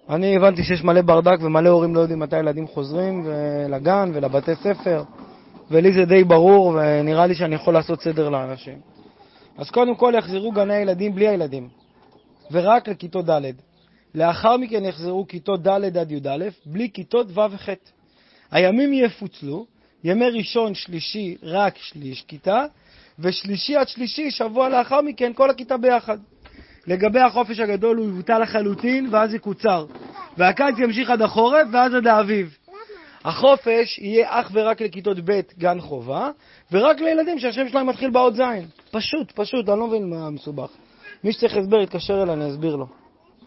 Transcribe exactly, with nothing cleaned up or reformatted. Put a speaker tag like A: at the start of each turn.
A: אני הבנתי שיש מלא ברדק ומלא הורים לא יודעים מתי ילדים חוזרים לגן ולבתי ספר, ולי זה די ברור ונראה לי שאני יכול לעשות סדר לאנשים. אז קודם כל יחזרו גני הילדים בלי הילדים, ורק לכיתות ד'. לאחר מכן יחזרו כיתות ד' עד י"א, בלי כיתות ו' וח'. הימים יפוצלו, ימי ראשון שלישי רק שליש כיתה, ושלישי עד שלישי שבוע לאחר מכן כל הכיתה ביחד. לגבי החופש הגדול הוא יבוטל לחלוטין ואז יקוצר, והקיץ ימשיך עד החורף ואז עד האביב. החופש יהיה אך ורק לכיתות ב' גן חובה, ורק לילדים שהשם שלהם מתחיל באות זין. פשוט, פשוט, אני לא מבין מה מסובך. מי שצריך הסבר יתקשר אליי, אני אסביר לו.